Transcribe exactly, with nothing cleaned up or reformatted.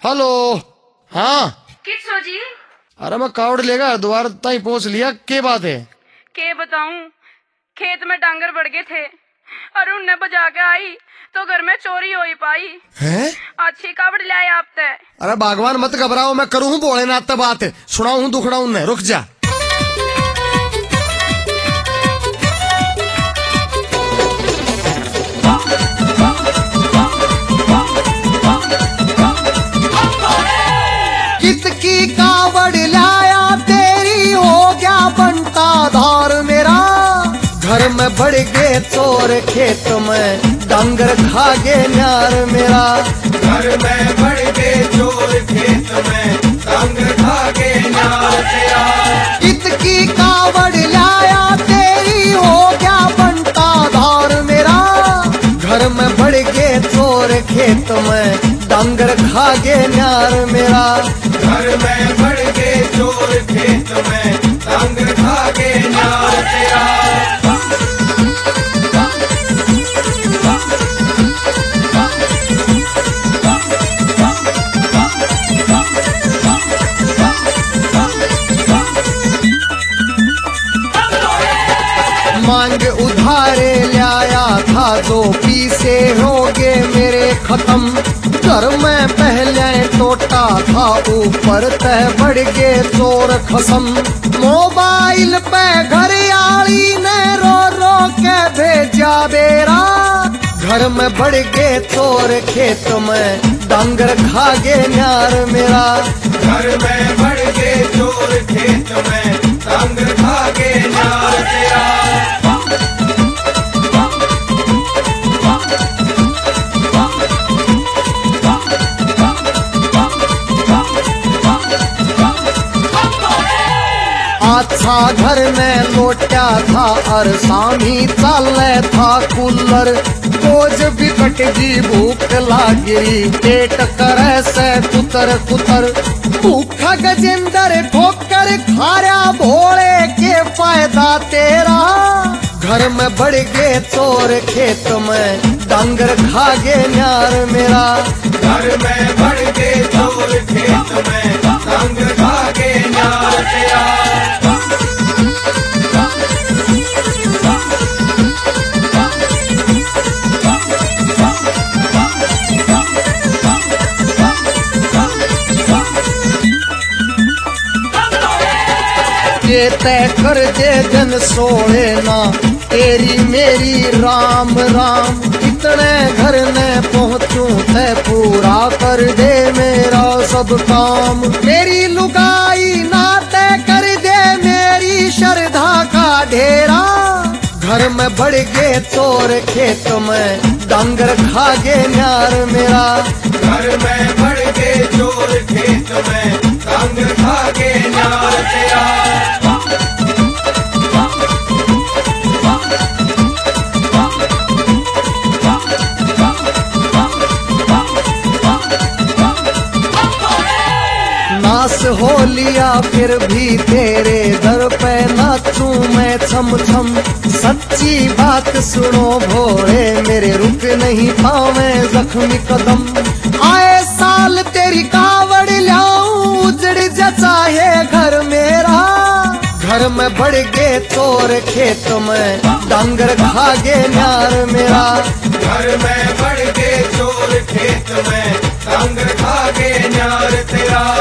Hello. हाँ किसो जी? अरे मैं कावड़ लेगा द्वार ताई पहुंच लिया। के बात है? के बताऊं, खेत में डांगर बढ़ गए थे और उनने बजा के आई तो घर में चोरी हो ही पाई हैं? अच्छी कावड़ ले आए आप ते। अरे भगवान मत घबराओ, मैं करूँ भोलेनाथ ते बात सुनाऊ हूँ दुखड़ा उन्हें। रुक जा। किसकी कावड़ लाया तेरी हो गया बनता धार मेरा। घर में बढ़ गए चोर खेत में डांगर खा गए न्यार मेरा। घर में बढ़ गए चोर खेत में डांगर खा गए न्यार तेरा। किसकी कावड़ लाया तेरी हो गया बनता धार मेरा। घर में बढ़ गए चोर खेत में डांगर खा गए न्यार मेरा। घर में बढ़ गए चोर खेत में डांगर खा गए न्यार तेरा। मांग उधारे लाया था जो पीसे हो गए मेरे खत्म। घर में पहले टोटा था ऊपर तय बढ़ गए चोर खसम। मोबाइल पे घर आली ने रो रो के भेजा बेरा। घर में बढ़ गए चोर खेत में डांगर खा गए न्यार मेरा। घर में बढ़ गए चोर खेत में डांगर खा गए न्यार तेरा। अच्छा घर में लोटा था और सामी चाले था कूलर। बोझ बिकट जी भूख लागी पेट करे से कुतर कुतर। भूखा गजेंद्र ठोकर खारा भोले के फायदा तेरा। घर में बढ़ गए चोर खेत में डांगर खा गए न्यार मेरा। घर में बढ़ गए चोर खेत में डांगर खा गए न्यार तेरा। ये तय कर दे जन सोए ना तेरी मेरी राम राम। इतने घर ने पहुँचूं तय पूरा कर दे मेरा सब काम। मेरी लुगाई ना तय कर दे मेरी श्रद्धा का ढेरा। घर में बढ़ गए चोर खेत में डांगर खा गए न्यार मेरा। घर में बढ़ गए चोर खेत में डांगर खा गए न्यार तेरा। नास हो लिया फिर भी तेरे दर पे नाचूं मैं छम छम। सच्ची बात सुनो भोले मेरे रुक नहीं पावे जख्मी कदम। आए साल तेरी कावड़ लाऊं उजड़ जा चाहे घर मेरा। घर में बढ़ गए चोर खेत में डांगर खा गए न्यार मेरा। घर में बढ़ गए चोर खेत में डांगर खा गए न्यार तेरा।